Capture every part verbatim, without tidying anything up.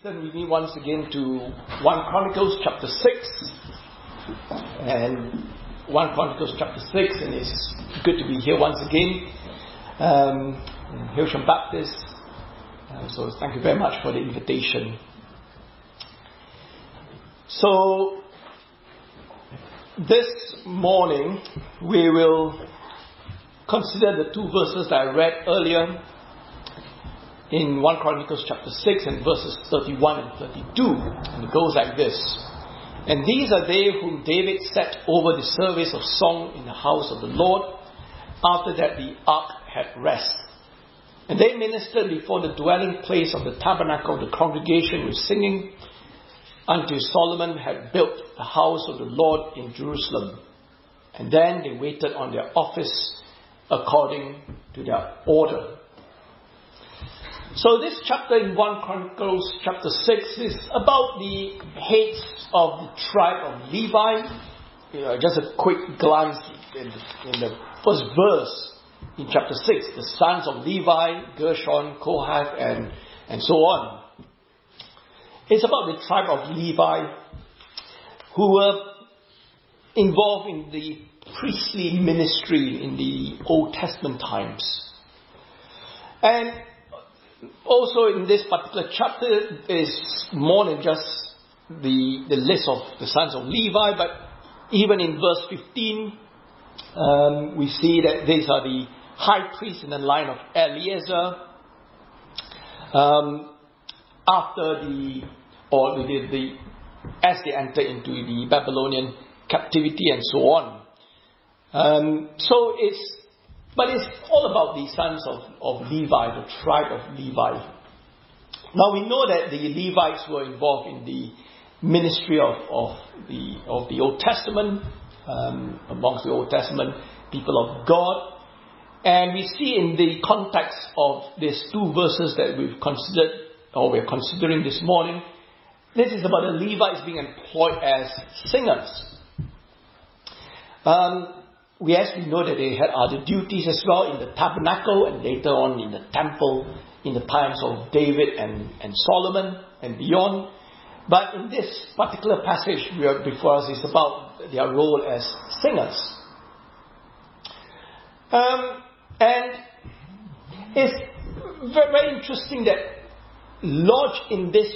Turn with me once again to First Chronicles chapter six. And First Chronicles chapter six, and it's good to be here once again. Um, Hillsham Baptist. Uh, so thank you very much for the invitation. So this morning we will consider the two verses that I read earlier in First Chronicles chapter six and verses thirty-one and thirty-two. And it goes like this. And these are they whom David set over the service of song in the house of the Lord, after that the ark had rest. And they ministered before the dwelling place of the tabernacle of the congregation with singing, until Solomon had built the house of the Lord in Jerusalem. And then they waited on their office according to their order. So this chapter in First Chronicles chapter six is about the heads of the tribe of Levi. You know, just a quick glance in, in the first verse in chapter six. The sons of Levi, Gershon, Kohath, and, and so on. It's about the tribe of Levi who were involved in the priestly ministry in the Old Testament times. And also in this particular chapter is more than just the, the list of the sons of Levi, but even in verse fifteen, um, we see that these are the high priests in the line of Eleazar. Um, after the, or the, the, as they enter into the Babylonian captivity and so on. Um, so it's But it's all about the sons of, of Levi, the tribe of Levi. Now we know that the Levites were involved in the ministry of, of, the, of the Old Testament, um, amongst the Old Testament people of God. And we see in the context of these two verses that we've considered, or we're considering this morning, this is about the Levites being employed as singers. Um, We actually know that they had other duties as well in the tabernacle and later on in the temple in the times of David and, and Solomon and beyond. But in this particular passage we are before us is about their role as singers. Um, and it's very, very interesting that lodged in this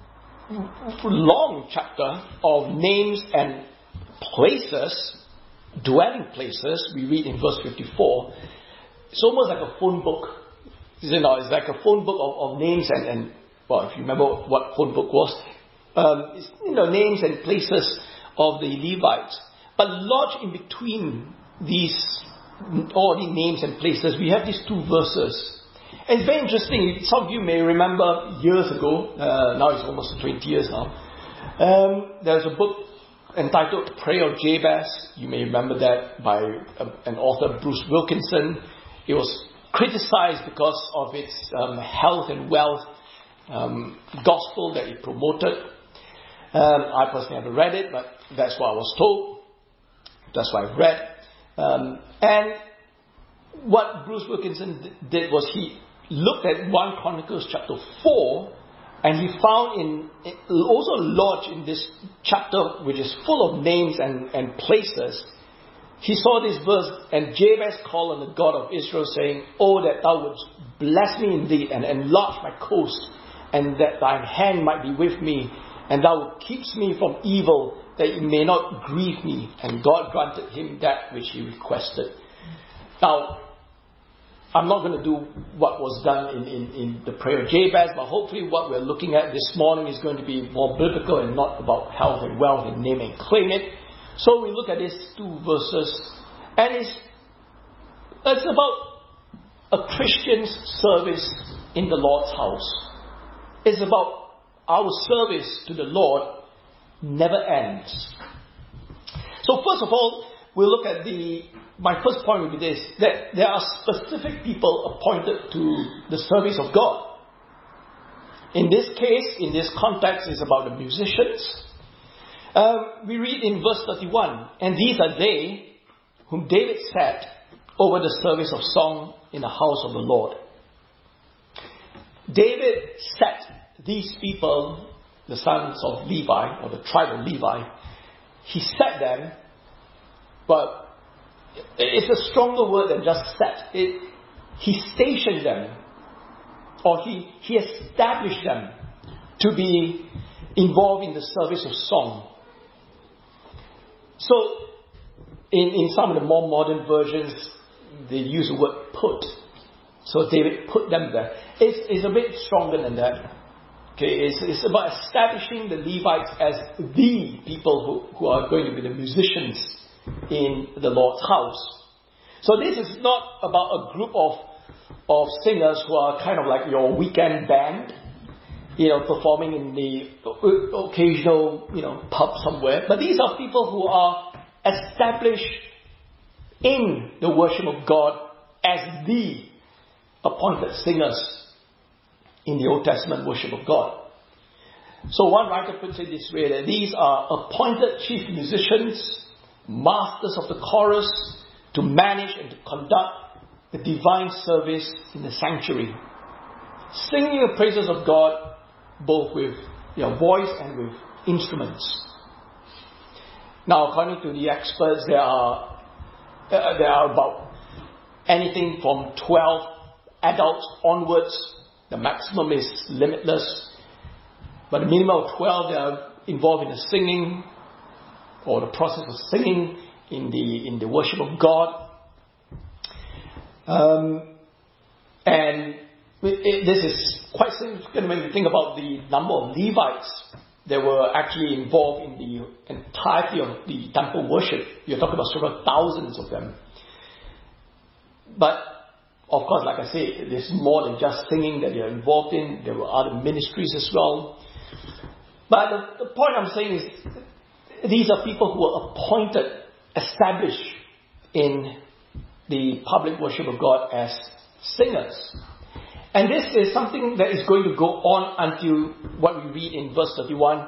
long chapter of names and places, dwelling places, we read in verse fifty-four, it's almost like a phone book. You know, it's like a phone book of, of names and, and, well, if you remember what phone book was, um, it's, you know, names and places of the Levites. But lodged in between these, all the names and places, we have these two verses. And it's very interesting. Some of you may remember years ago, uh, now it's almost twenty years now, um, there's a book entitled Prayer of Jabez. You may remember that, by a, an author, Bruce Wilkinson. It was criticized because of its um, health and wealth um, gospel that it promoted. Um, I personally haven't read it, but that's what I was told. That's what I've read. Um, and what Bruce Wilkinson d- did was he looked at First Chronicles chapter four, and he found in, also lodged in this chapter, which is full of names and, and places, he saw this verse, and Jabez called on the God of Israel, saying, "Oh, that thou wouldst bless me indeed, and enlarge my coast, and that thine hand might be with me, and thou keepst me from evil, that it may not grieve me." And God granted him that which he requested. Now, I'm not going to do what was done in, in, in the prayer of Jabez, but hopefully what we're looking at this morning is going to be more biblical and not about health and wealth and name and claim it. So we look at these two verses, and it's, it's about a Christian's service in the Lord's house. It's about our service to the Lord never ends. So first of all, we'll look at the, my first point will be this, that there are specific people appointed to the service of God. In this case, in this context, it's about the musicians. Um, we read in verse thirty-one, and these are they whom David set over the service of song in the house of the Lord. David set these people, the sons of Levi, or the tribe of Levi, he set them, but it's a stronger word than just set. It, he stationed them, or he, he established them to be involved in the service of song. So, in, in some of the more modern versions, they use the word put. So David put them there. It's, it's a bit stronger than that. Okay, it's, it's about establishing the Levites as the people who, who are going to be the musicians in the Lord's house. So this is not about a group of, of singers who are kind of like your weekend band, you know, performing in the occasional, you know, pub somewhere. But these are people who are established in the worship of God as the appointed singers in the Old Testament worship of God. So one writer puts it this way, that these are appointed chief musicians, masters of the chorus, to manage and to conduct the divine service in the sanctuary, singing the praises of God both with your voice and with instruments. Now, according to the experts, there are uh, there are about anything from twelve adults onwards. The maximum is limitless, but the minimum of twelve, they are involved in the singing or the process of singing in the in the worship of God. Um, and it, it, this is quite significant when you think about the number of Levites that were actually involved in the entirety of the temple worship. You're talking about several thousands of them. But of course, like I say, there's more than just singing that they're involved in. There were other ministries as well. But the, the point I'm saying is, these are people who are appointed, established in the public worship of God as singers. And this is something that is going to go on until what we read in verse thirty-one.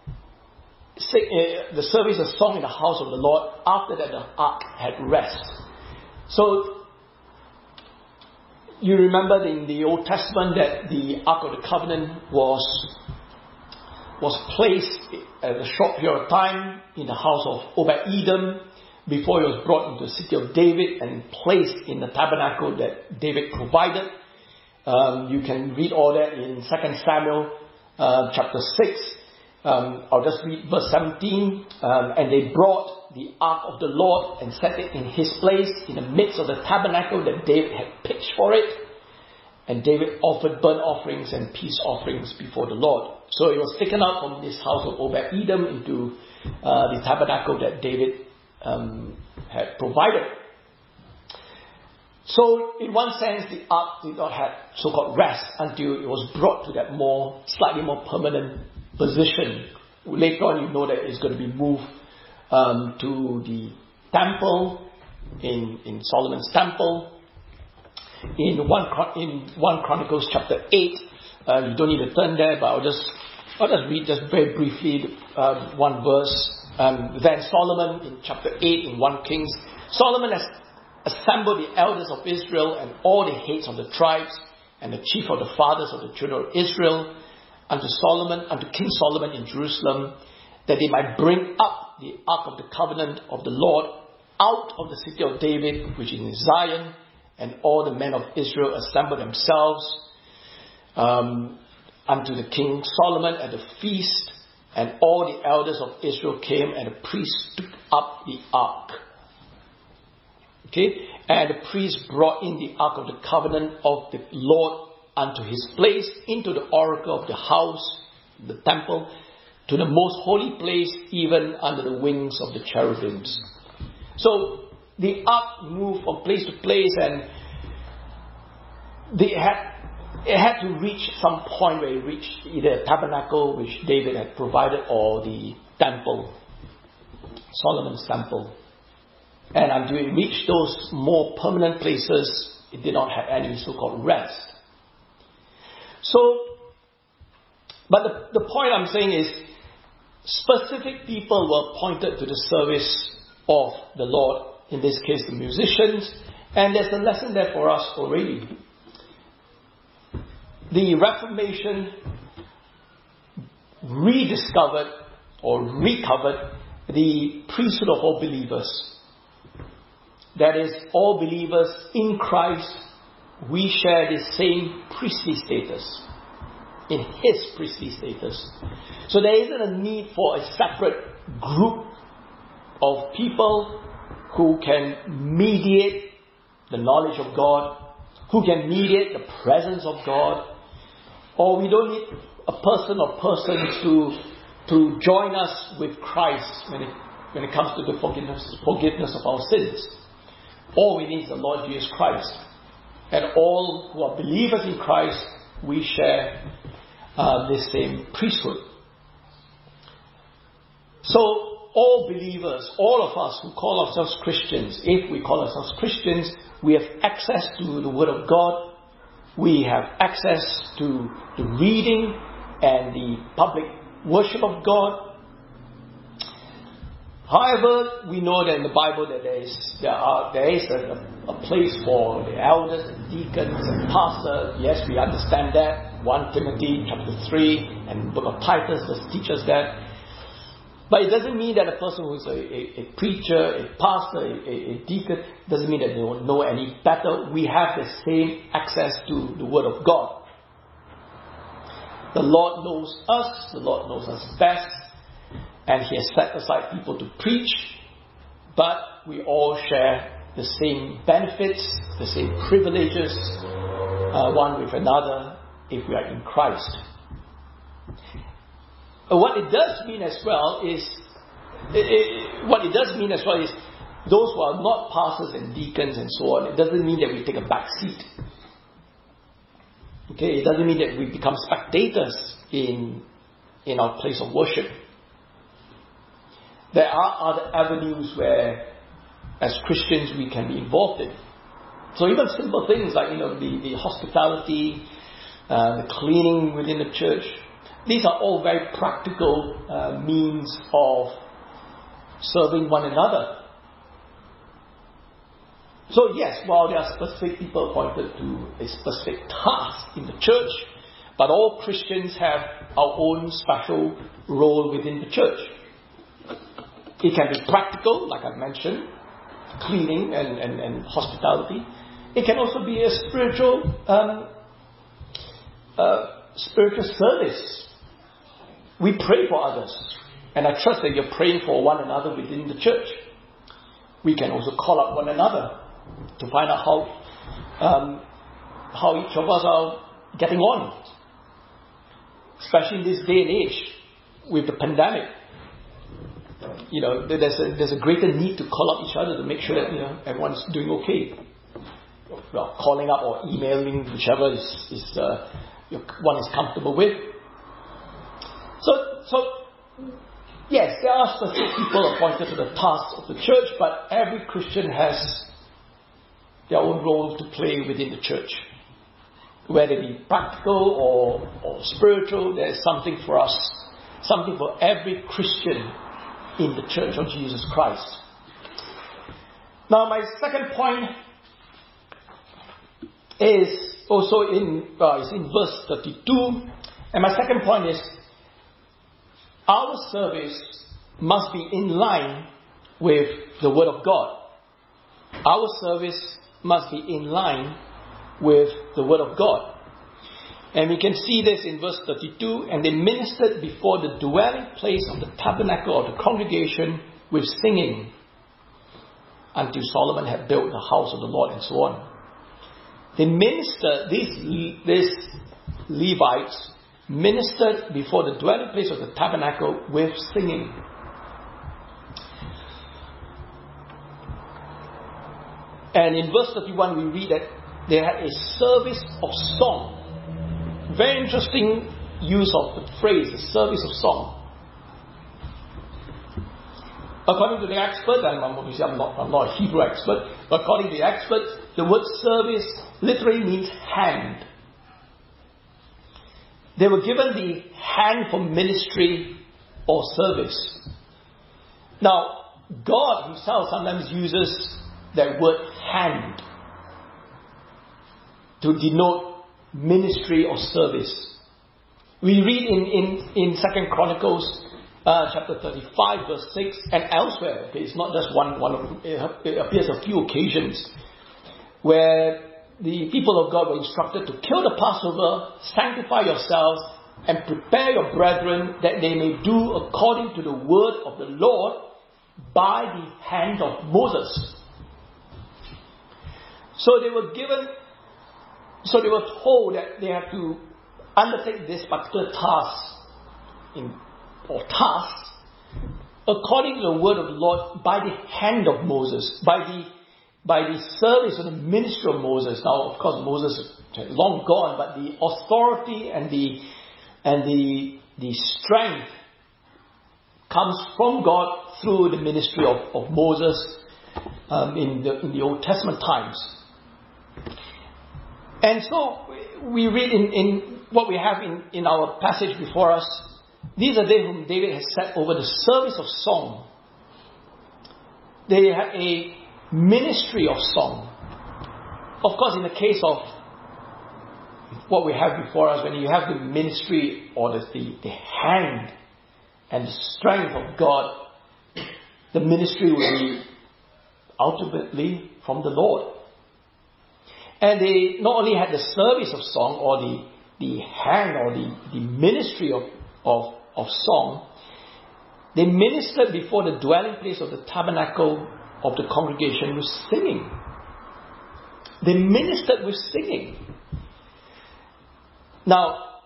The service of song in the house of the Lord. After that, the ark had rest. So, you remember in the Old Testament that the Ark of the Covenant was, was placed at a short period of time in the house of Obed-Edom before it was brought into the city of David and placed in the tabernacle that David provided. Um, you can read all that in Second Samuel uh, chapter six. Um, I'll just read verse seventeen. Um, and they brought the ark of the Lord and set it in his place in the midst of the tabernacle that David had pitched for it. And David offered burnt offerings and peace offerings before the Lord. So it was taken out from this house of Obed-Edom into uh, the tabernacle that David um, had provided. So, in one sense, the ark did not have so-called rest until it was brought to that more, slightly more permanent position. Later on, you know that it's going to be moved um, to the temple, in, in Solomon's temple. In one in one Chronicles chapter eight, uh, you don't need to turn there, but I'll just I'll just read just very briefly uh, one verse. Um, then Solomon in chapter eight in First Kings, Solomon has assembled the elders of Israel and all the heads of the tribes and the chief of the fathers of the children of Israel unto Solomon, unto King Solomon in Jerusalem, that they might bring up the ark of the covenant of the Lord out of the city of David, which is in Zion. And all the men of Israel assembled themselves um, unto the king Solomon at the feast, and all the elders of Israel came, and the priests took up the ark. Okay, and the priests brought in the ark of the covenant of the Lord unto his place, into the oracle of the house, the temple, to the most holy place, even under the wings of the cherubims. So the ark moved from place to place, and they had it had to reach some point where it reached either a tabernacle which David had provided or the temple, Solomon's temple. And until it reached those more permanent places, it did not have any so-called rest. So, but the, the point I'm saying is, specific people were appointed to the service of the Lord, in this case the musicians, and there's a lesson there for us already. The Reformation rediscovered or recovered the priesthood of all believers. That is, all believers in Christ, we share the same priestly status, in His priestly status. So there isn't a need for a separate group of people who can mediate the knowledge of God, who can mediate the presence of God, or we don't need a person or persons to to join us with Christ when it when it comes to the forgiveness forgiveness of our sins. All we need is the Lord Jesus Christ, and all who are believers in Christ, we share uh, this same priesthood. So all believers, all of us who call ourselves Christians, if we call ourselves Christians, we have access to the Word of God. We have access to the reading and the public worship of God. However, we know that in the Bible that there is there are there is a, a place for the elders and deacons and pastors. Yes, we understand that. First Timothy chapter three and the book of Titus does teach us that. But it doesn't mean that a person who is a, a, a preacher, a pastor, a, a, a deacon, doesn't mean that they will know any better. We have the same access to the Word of God. The Lord knows us, the Lord knows us best, and He has set aside people to preach, but we all share the same benefits, the same privileges, uh, one with another, if we are in Christ. What it does mean as well is, it, it, what it does mean as well is, those who are not pastors and deacons and so on, it doesn't mean that we take a back seat. Okay, it doesn't mean that we become spectators in in our place of worship. There are other avenues where, as Christians, we can be involved in. So even simple things like, you know, the, the hospitality, uh, the cleaning within the church. These are all very practical uh, means of serving one another. So yes, while there are specific people appointed to a specific task in the church, but all Christians have our own special role within the church. It can be practical, like I mentioned, cleaning and, and, and hospitality. It can also be a spiritual um, uh, spiritual service. We pray for others, and I trust that you're praying for one another within the church. We can also call up one another to find out how um, how each of us are getting on, especially in this day and age with the pandemic. You know, there's a there's a greater need to call up each other to make sure that, you know, everyone's doing okay. Well, calling up or emailing, whichever is is uh, one is comfortable with. So, so yes, there are specific people appointed to the task of the church, but every Christian has their own role to play within the church. Whether it be practical or, or spiritual, there's something for us, something for every Christian in the church of Jesus Christ. Now, my second point is also in, uh, is in verse thirty-two, and my second point is, our service must be in line with the Word of God. Our service must be in line with the Word of God. And we can see this in verse thirty-two. And they ministered before the dwelling place of the tabernacle of the congregation with singing, until Solomon had built the house of the Lord, and so on. They ministered, these, these Levites, ministered before the dwelling place of the tabernacle with singing. And in verse thirty-one we read that they had a service of song. Very interesting use of the phrase, a service of song. According to the expert, and obviously I'm not, I'm not a Hebrew expert, but according to the expert, the word service literally means hand. They were given the hand for ministry or service. Now, God Himself sometimes uses that word hand to denote ministry or service. We read in, in, in Second Chronicles uh, chapter thirty-five verse six and elsewhere. Okay, it's not just one, one of, it appears a few occasions where the people of God were instructed to kill the Passover, sanctify yourselves, and prepare your brethren that they may do according to the word of the Lord by the hand of Moses. So they were given, so they were told that they have to undertake this particular task, in, or tasks, according to the word of the Lord by the hand of Moses, by the by the service of the ministry of Moses. Now, of course, Moses is long gone, but the authority and the and the the strength comes from God through the ministry of, of Moses um, in the in the Old Testament times. And so we read in, in what we have in, in our passage before us. These are they whom David has set over the service of song. They have a ministry of song. Of course, in the case of what we have before us, when you have the ministry or the, the, the hand and the strength of God, the ministry will be ultimately from the Lord. And they not only had the service of song or the, the hand or the, the ministry of, of, of song, they ministered before the dwelling place of the tabernacle of the congregation with singing. They ministered with singing. Now,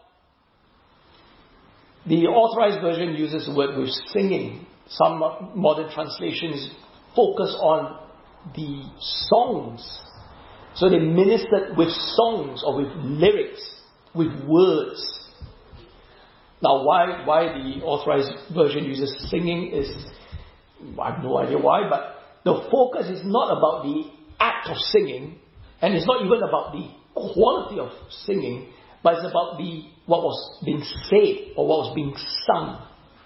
the Authorized Version uses the word with singing. Some modern translations focus on the songs. So they ministered with songs or with lyrics, with words. Now, why why the Authorized Version uses singing is, I have no idea why, but the focus is not about the act of singing, and it's not even about the quality of singing, but it's about the what was being said or what was being sung.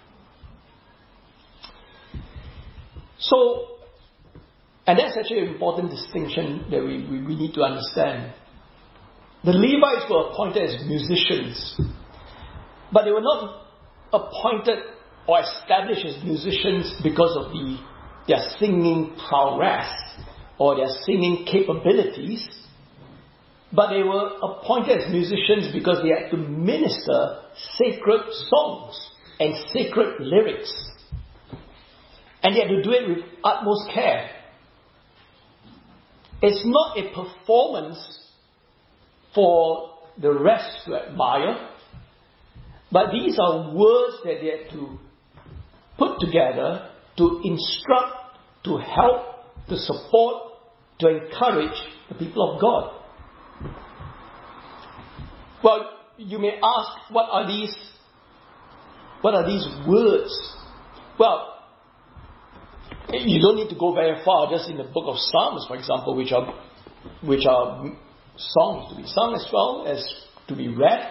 So, and that's actually an important distinction that we, we, we need to understand. The Levites were appointed as musicians, but they were not appointed or established as musicians because of the their singing prowess or their singing capabilities, but they were appointed as musicians because they had to minister sacred songs and sacred lyrics. And they had to do it with utmost care. It's not a performance for the rest to admire, but these are words that they had to put together to instruct, to help, to support, to encourage the people of God. Well, you may ask, what are these? What are these words? Well, you don't need to go very far. Just in the book of Psalms, for example, which are which are songs to be sung as well as to be read.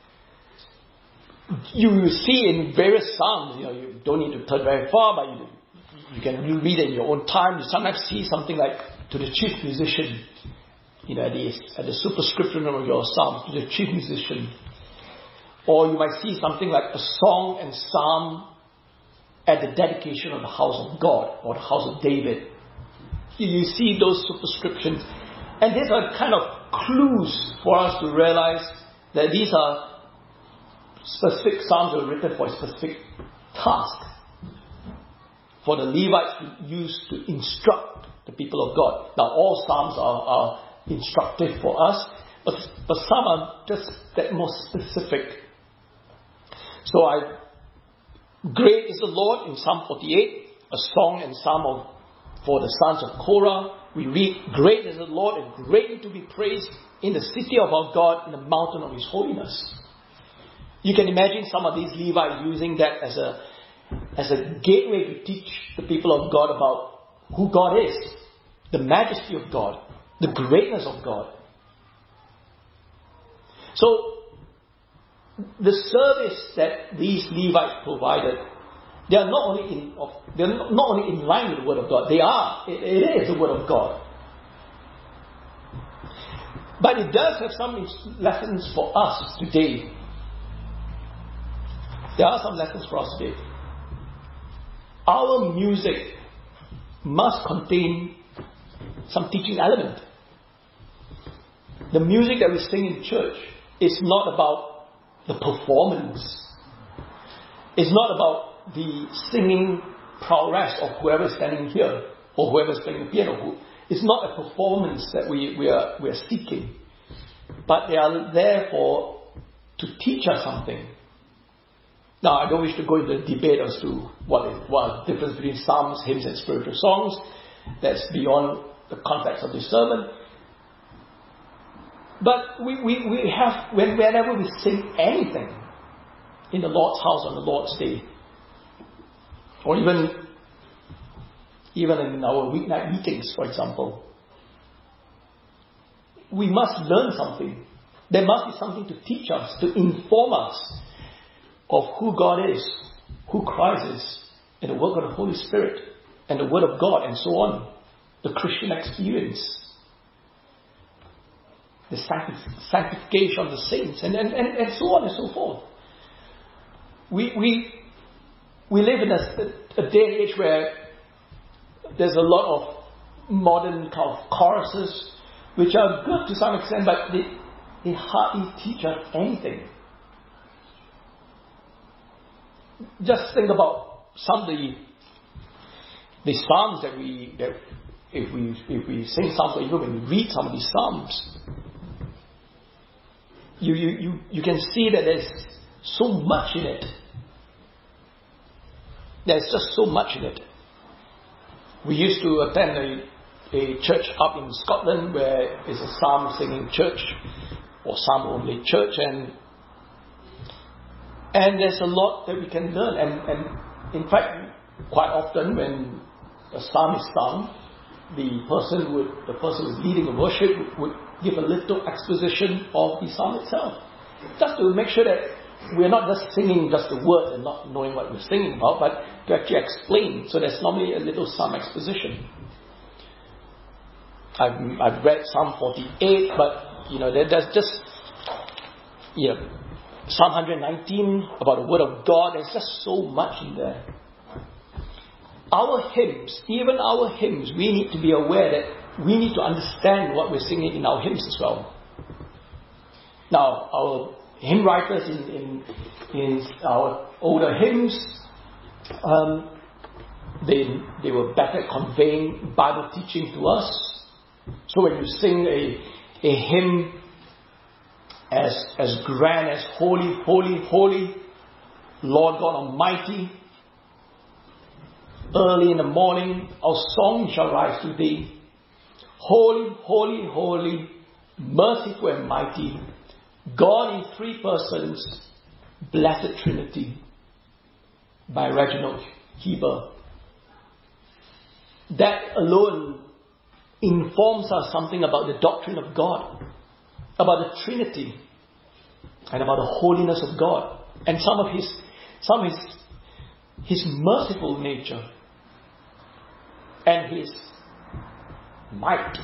You will see in various psalms, you know, you don't need to turn very far, but you, you can read it in your own time. You sometimes see something like, to the chief musician, you know, at the, at the superscription of your psalm, to the chief musician. Or you might see something like a song and psalm at the dedication of the house of God, or the house of David. You, you see those superscriptions. And these are kind of clues for us to realize that these are specific psalms were written for a specific task, for the Levites to use to instruct the people of God. Now, all psalms are, are instructive for us, but, but some are just that more specific. So, I, great is the Lord in Psalm forty-eight, a song and psalm of, for the sons of Korah. We read, great is the Lord and greatly to be praised in the city of our God, in the mountain of His holiness. You can imagine some of these Levites using that as a as a gateway to teach the people of God about who God is, the majesty of God, the greatness of God. So, the service that these Levites provided, they are not only in they are not only in line with the Word of God. They are. It, it is the Word of God. But it does have some lessons for us today. There are some lessons for us today. Our music must contain some teaching element. The music that we sing in church is not about the performance. It's not about the singing prowess of whoever is standing here or whoever is playing the piano. It's not a performance that we, we, are, we are seeking. But they are there for to teach us something. Now, I don't wish to go into the debate as to what is what the difference between psalms, hymns, and spiritual songs. That's beyond the context of this sermon. But we, we, we have, when, whenever we sing anything in the Lord's house on the Lord's day, or even, even in our weeknight meetings, for example, we must learn something. There must be something to teach us, to inform us of who God is, who Christ is, and the work of the Holy Spirit, and the Word of God, and so on. The Christian experience. The sanctif- sanctification of the saints, and, and, and, and so on and so forth. We we we live in a, a day and age where there's a lot of modern kind of choruses, which are good to some extent, but they, they hardly teach us anything. Just think about some of the the psalms that we that if we if we sing psalms, or even when we read some of these psalms, you you you, you can see that there's so much in it. There's just so much in it. We used to attend a, a church up in Scotland where it's a psalm singing church or psalm only church, and and there's a lot that we can learn. And, and in fact, quite often when a psalm is sung, the person would the person who's leading the worship would, would give a little exposition of the psalm itself, just to make sure that we're not just singing just the words and not knowing what we're singing about, but to actually explain. So there's normally a little psalm exposition. I've, I've read Psalm forty-eight, but you know there, there's just you know Psalm one nineteen about the Word of God. There's just so much in there. Our hymns, even our hymns, we need to be aware that we need to understand what we're singing in our hymns as well. Now, our hymn writers in, in, in our older hymns, um, they they were better at conveying Bible teaching to us. So when you sing a, a hymn as as grand as Holy, Holy, Holy, Lord God Almighty, early in the morning our song shall rise to thee. Holy, holy, holy, merciful and mighty, God in three persons, Blessed Trinity, by Reginald Heber. That alone informs us something about the doctrine of God, about the Trinity, and about the holiness of God, and some of His, some of His, His merciful nature, and His might.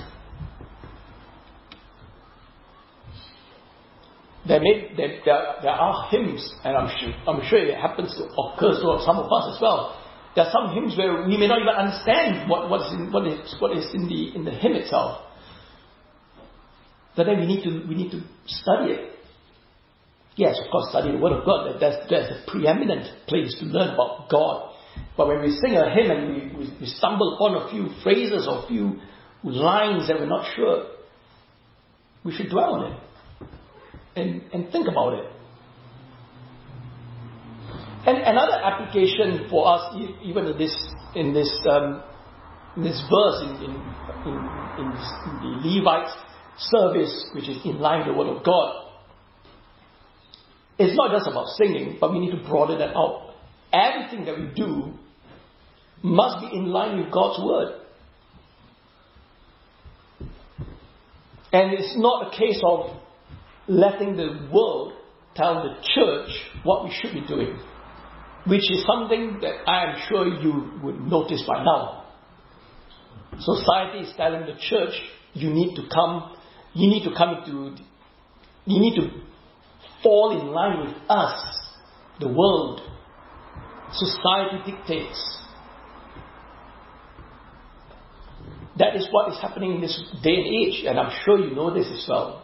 There, may, there, there, there are hymns, and I'm sure, I'm sure it happens to occur to some of us as well. There are some hymns where we may not even understand what, what is, in, what is, what is in the in the hymn itself. But then we need to we need to study it. Yes, of course, study the Word of God. That's, that's a preeminent place to learn about God. But when we sing a hymn and we, we, we stumble upon a few phrases or a few lines that we're not sure, we should dwell on it and, and think about it. And another application for us, even in this in this um, in this verse in in, in, in, this, in the Levite service, which is in line with the Word of God, it's not just about singing, but we need to broaden that out. Everything that we do must be in line with God's Word. And it's not a case of letting the world tell the church what we should be doing, which is something that I am sure you would notice by now. Society is telling the church, you need to come, you need to come into, you need to fall in line with us. the world, society dictates. That is what is happening in this day and age, and I'm sure you know this as well.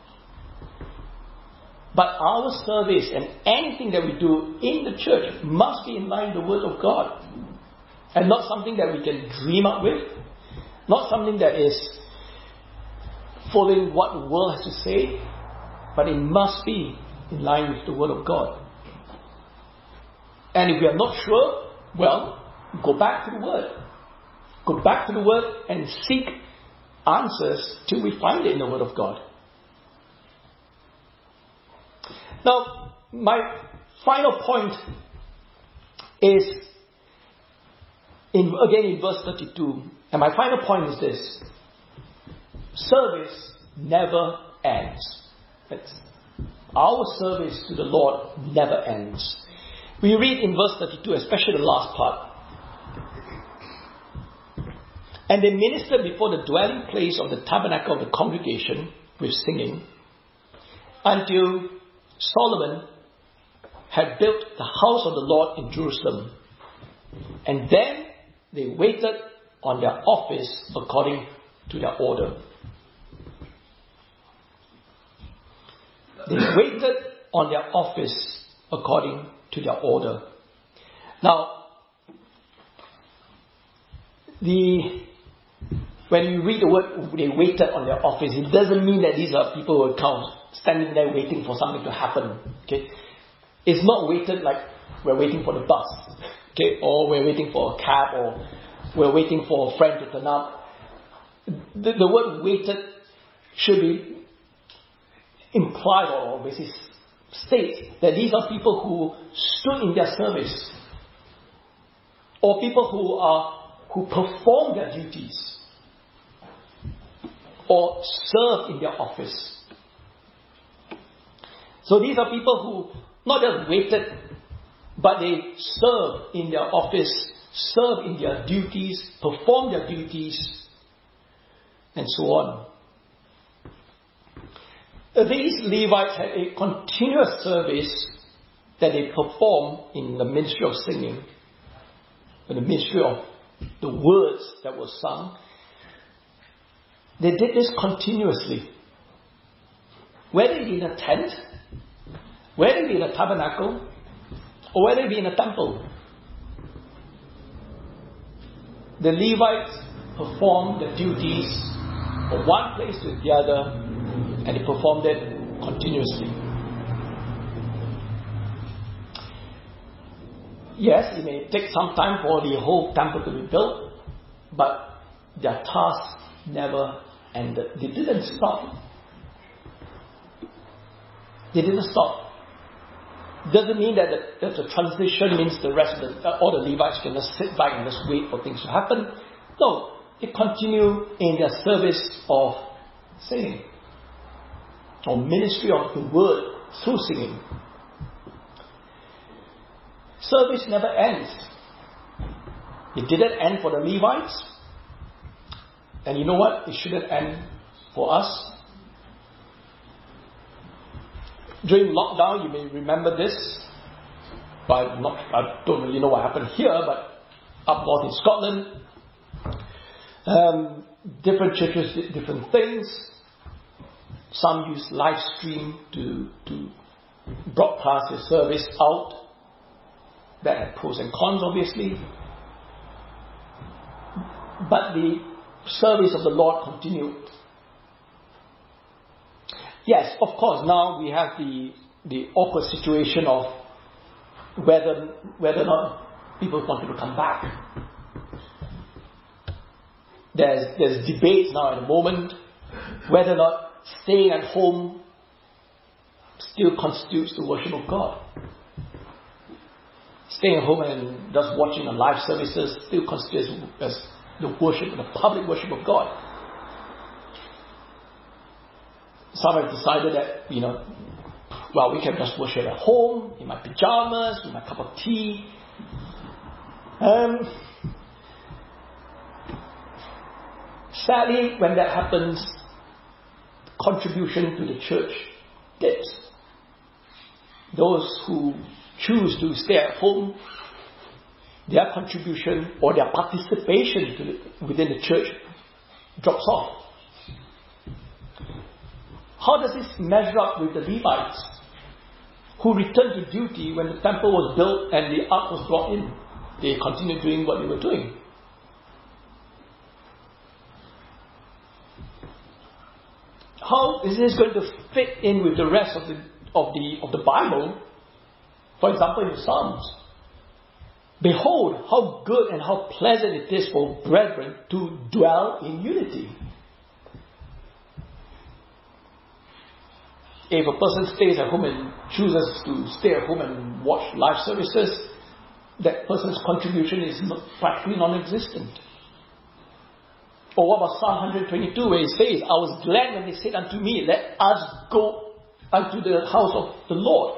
But our service and anything that we do in the church must be in line with the Word of God. And not something that we can dream up with. Not something that is following what the world has to say. But it must be in line with the Word of God. And if we are not sure, well, go back to the Word. Go back to the Word and seek answers till we find it in the Word of God. Now, my final point is, in, again in verse thirty-two, and my final point is this: service never ends. It's, our service to the Lord never ends. We read in verse thirty-two, especially the last part. And they ministered before the dwelling place of the tabernacle of the congregation with singing, until Solomon had built the house of the Lord in Jerusalem. And then they waited on their office according to their order. They waited on their office according to their order. Now, the when you read the word, they waited on their office, it doesn't mean that these are people who are count, standing there waiting for something to happen. Okay, it's not waited like we're waiting for the bus, okay, or we're waiting for a cab, or we're waiting for a friend to turn up. The, the word waited should be implied or basically state that these are people who stood in their service, or people who are who perform their duties, or serve in their office. So these are people who not just waited, but they serve in their office, serve in their duties, perform their duties, and so on. These Levites had a continuous service that they performed in the ministry of singing, in the ministry of the words that were sung. They did this continuously. Whether it be in a tent, whether it be in a tabernacle, or whether it be in a temple, the Levites performed the duties from one place to the other, and they performed it continuously. Yes, it may take some time for the whole temple to be built, but their task never ended. They didn't stop. They didn't stop. Doesn't mean that the, that the transition means the rest of the, uh, all the Levites can just sit back and just wait for things to happen. No, they continue in their service of singing, or ministry of the word through singing. Service never ends. It didn't end for the Levites. And you know what? It shouldn't end for us. During lockdown, you may remember this. But not, I don't really know what happened here, but up north in Scotland, um, different churches did different things. Some used live stream to, to broadcast their service out. That had pros and cons, obviously. But the service of the Lord continued. Yes, of course, now we have the the awkward situation of whether whether or not people wanted to come back. There's there's debates now at the moment whether or not staying at home still constitutes the worship of God. Staying at home and just watching the live services still constitutes as the worship, the public worship of God. Some have decided that, you know, well, we can just worship at home, in my pajamas, with my cup of tea. Um, sadly, when that happens, contribution to the church dips. Those who choose to stay at home, their contribution or their participation to the, within the church drops off. How does this measure up with the Levites who returned to duty when the temple was built and the ark was brought in? They continued doing what they were doing. How is this going to fit in with the rest of the of the of the Bible? For example, in the Psalms. Behold, how good and how pleasant it is for brethren to dwell in unity. If a person stays at home and chooses to stay at home and watch live services, that person's contribution is not, practically non-existent. Or what about Psalm one twenty-two, where it says, I was glad when they said unto me, let us go unto the house of the Lord.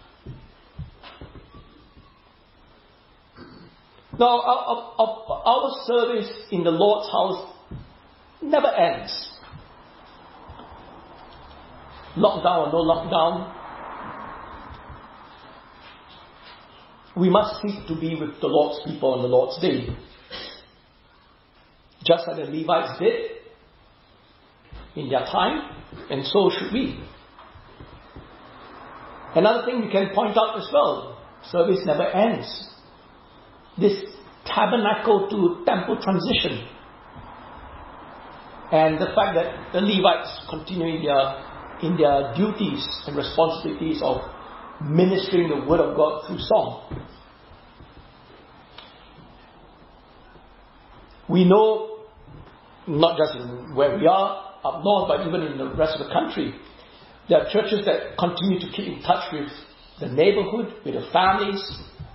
Now, our, our, our service in the Lord's house never ends. Lockdown or no lockdown, we must seek to be with the Lord's people on the Lord's day. Just like the Levites did in their time, and so should we. Another thing we can point out as well, service never ends. This tabernacle to temple transition, and the fact that the Levites continue in their, in their duties and responsibilities of ministering the word of God through song. We know, not just in where we are up north, but even in the rest of the country, there are churches that continue to keep in touch with the neighborhood, with the families.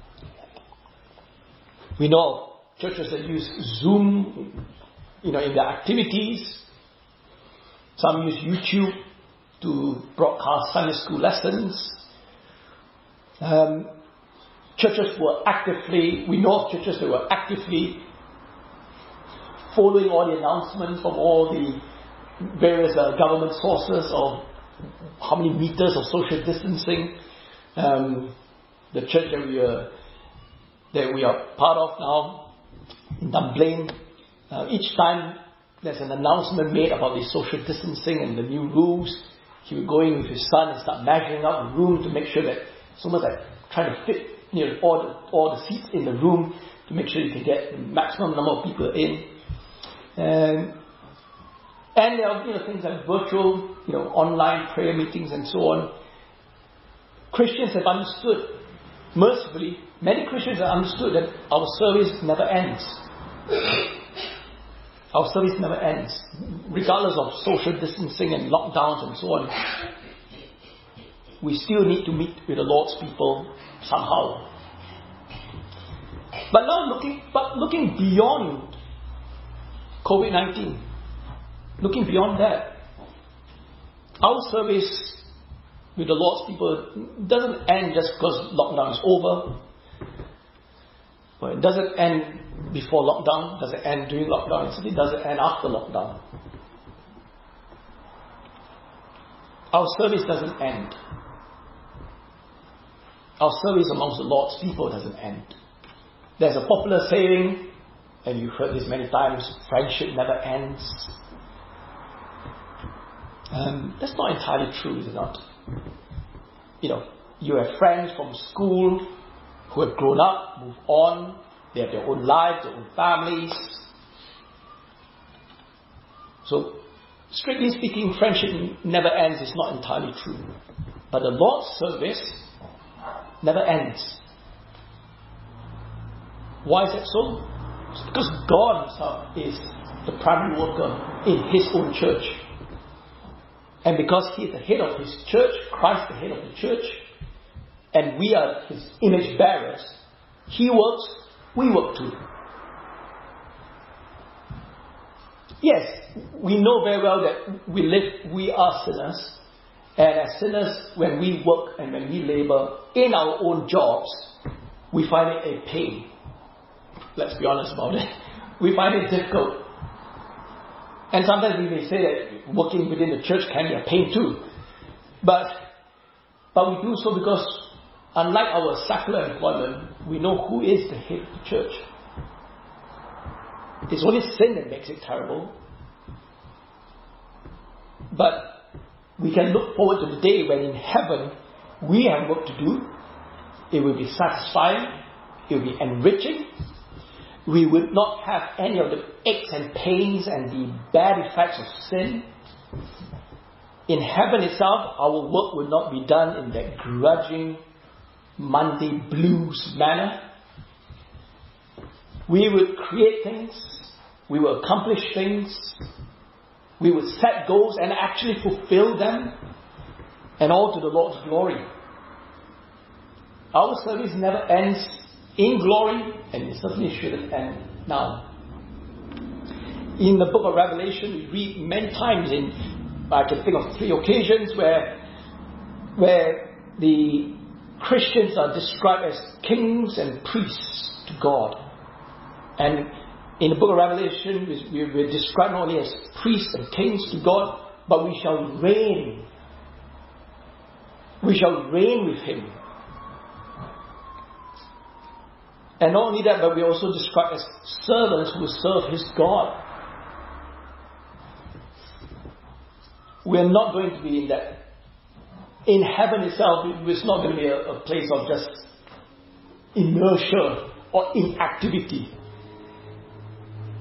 We know churches that use Zoom, you know, in their activities. Some use YouTube to broadcast Sunday school lessons. Um, churches were actively, we know of churches that were actively following all the announcements from all the various uh, government sources of how many meters of social distancing. Um, the church that we are that we are part of now in Dunblane, uh, each time there's an announcement made about the social distancing and the new rules, he would go in with his son and start measuring out the room to make sure that it's almost like trying to fit, you know, all the, all the seats in the room to make sure you can get the maximum number of people in. And, and there are, you know, things like virtual, you know, online prayer meetings and so on. Christians have understood, mercifully, many Christians have understood that our service never ends. Our service never ends, regardless of social distancing and lockdowns and so on. We still need to meet with the Lord's people somehow. But now looking, but looking beyond COVID nineteen, looking beyond that, our service with the Lord's people doesn't end just because lockdown is over. Well, it doesn't end before lockdown, it doesn't end during lockdown, it doesn't end after lockdown. Our service doesn't end. Our service amongst the Lord's people doesn't end. There's a popular saying, and you've heard this many times, friendship never ends. Um, that's not entirely true, is it not? You know, you have friends from school who have grown up, moved on, they have their own lives, their own families. So, strictly speaking, friendship never ends is not entirely true. But the Lord's service never ends. Why is that so? It's because God Himself is the primary worker in His own church. And because He is the head of His church, Christ the head of the church, and we are His image bearers, He works, we work too. Yes, we know very well that we live, we are sinners, and as sinners, when we work and when we labor in our own jobs, we find it a pain. Let's be honest about it. We find it difficult. And sometimes we may say that working within the church can be a pain too. But, but we do so because unlike our secular employment, we know who is the head of the church. It's only sin that makes it terrible. But we can look forward to the day when in heaven we have work to do. It will be satisfying. It will be enriching. We would not have any of the aches and pains and the bad effects of sin. In heaven itself, our work will not be done in that grudging, Monday blues manner. We will create things. We will accomplish things. We will set goals and actually fulfill them. And all to the Lord's glory. Our service never ends in glory, and it certainly shouldn't end now. In the book of Revelation, we read many times in, I can think of three occasions where, where the Christians are described as kings and priests to God. And in the book of Revelation, we, we're described not only as priests and kings to God, but we shall reign. We shall reign with Him. And not only that, but we're also described as servants who serve His God. We're not going to be in that. In heaven itself, it's not going to be a, a place of just inertia or inactivity.